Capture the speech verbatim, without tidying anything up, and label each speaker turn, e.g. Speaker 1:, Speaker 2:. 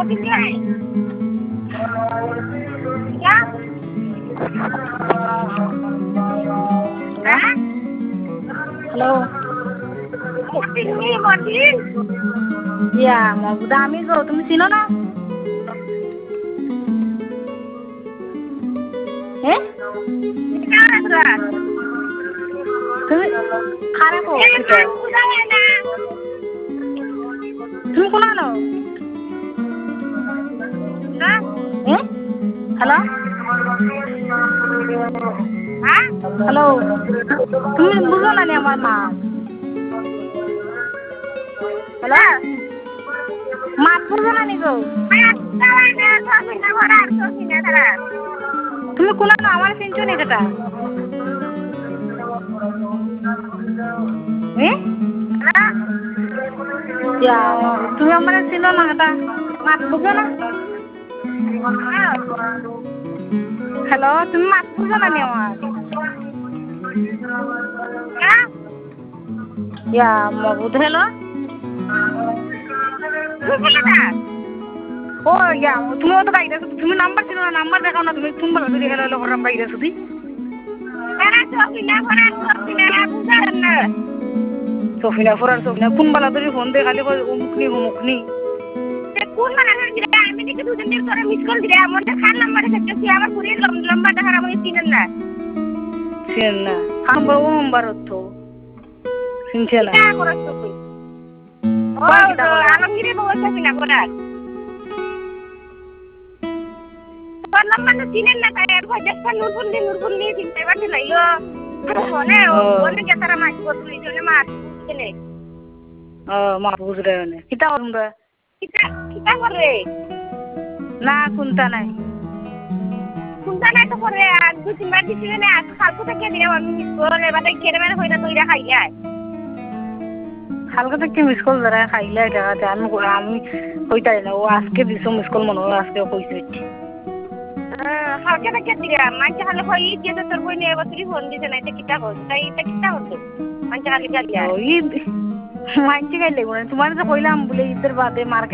Speaker 1: Hello. Ya, mau udah amigo, তুমি চিনো না? Eh? তুমি খারে কো কিটা? তুমি কোন আনো? হ্যাঁ? Eh? Hello? হ্যাঁ? Hello. তুমি বুঝো না নি আমার মা? Hello? মাত বুঝো না নি গো? তুমি কোন আনো আমার চিনছো নি কেটা? Eh? Ya, তুমি আমার চিনো না কেটা? মাত বুঝো না? Hello, তুমি মাত বুঝো না নি আমার? Ya, mau বুঝ hello? ও ইয়া তুমি তো বাইরে আছো তুমি নাম্বার ছিল না নাম্বার দেখাও না তুমি ফোন বলো তুই হেলো হেলো করে বাইরে আছো তুই সফিনা ফরার সফিনা কোন বালা তুই ফোন দে খালি অমুকনি অমুকনি কোন বালা দিরা আমি দেখি দুদিন দিন ধরে মিস কল দিরা আমার খান নাম্বারে দেখতেছি আমার পুরি লম্বা দেখা আমি চিনেন না চিনেন না খান বড় নাম্বার তো শুনছে না কি করছ তুই ও আলমগীরে বউর সফিনা ফরার নাম্বার তো চিনেন না তাই আর দেখছ নুরবুল্লি নুরবুল্লি চিনতে পারছি না ইয়ো ফোনে ও ফোনে গেতারা মাছ বদলি জন্য মাছ বুঝলে ও মা বুঝরে না কিটা তোমরা কিটা কিটা করে না কোনটা নাই কোনটা নাই তো করে আর দুই তিনবার দিছিলে না আজ কালকে থেকে দিলাম আমি মিস করে এবারে কেড়ে মেরে হইনা তইরা খাইলাই কালকে থেকে মিস কল ধরা খাইলাই টাকাতে আমি আমি কইতাই না ও আজকে দিছো মিস কল মনে হয় আজকে কইছে হালকা থেকে দিরা মাঝে হালে কই যে তোর বই নিয়ে বসরি ফোন দিছে না এটা কিটা হল তাই এটা কিটা হল মাঝে হালে গালিয়া ওই মাঝে গাইলে তোমার তো কইলাম বলে ঈদের বাদে মার্কেট